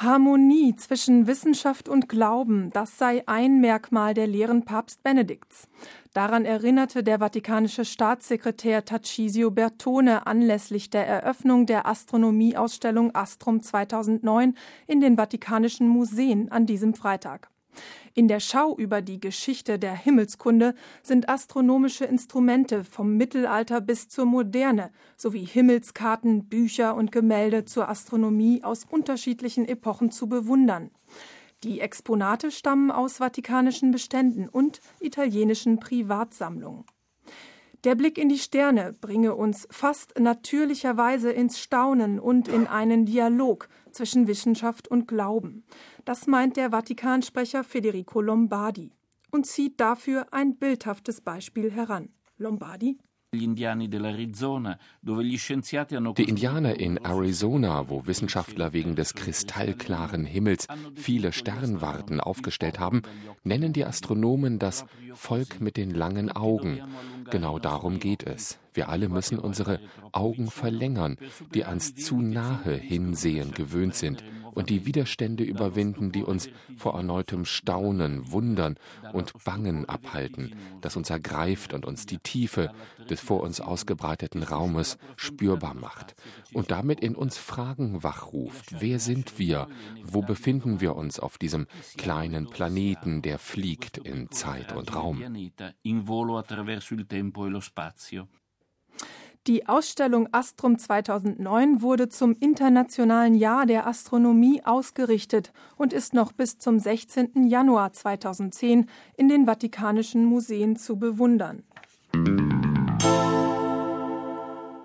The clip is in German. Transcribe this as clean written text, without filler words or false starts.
Harmonie zwischen Wissenschaft und Glauben, das sei ein Merkmal der Lehren Papst Benedikts. Daran erinnerte der vatikanische Staatssekretär Tarcisio Bertone anlässlich der Eröffnung der Astronomieausstellung Astrum 2009 in den Vatikanischen Museen an diesem Freitag. In der Schau über die Geschichte der Himmelskunde sind astronomische Instrumente vom Mittelalter bis zur Moderne sowie Himmelskarten, Bücher und Gemälde zur Astronomie aus unterschiedlichen Epochen zu bewundern. Die Exponate stammen aus vatikanischen Beständen und italienischen Privatsammlungen. Der Blick in die Sterne bringe uns fast natürlicherweise ins Staunen und in einen Dialog zwischen Wissenschaft und Glauben. Das meint der Vatikansprecher Federico Lombardi und zieht dafür ein bildhaftes Beispiel heran. Lombardi: Die Indianer in Arizona, wo Wissenschaftler wegen des kristallklaren Himmels viele Sternwarten aufgestellt haben, nennen die Astronomen das Volk mit den langen Augen. Genau darum geht es. Wir alle müssen unsere Augen verlängern, die ans zu nahe Hinsehen gewöhnt sind, und die Widerstände überwinden, die uns vor erneutem Staunen, Wundern und Bangen abhalten, das uns ergreift und uns die Tiefe des vor uns ausgebreiteten Raumes spürbar macht und damit in uns Fragen wachruft. Wer sind wir? Wo befinden wir uns auf diesem kleinen Planeten, der fliegt in Zeit und Raum? Die Ausstellung Astrum 2009 wurde zum Internationalen Jahr der Astronomie ausgerichtet und ist noch bis zum 16. Januar 2010 in den Vatikanischen Museen zu bewundern.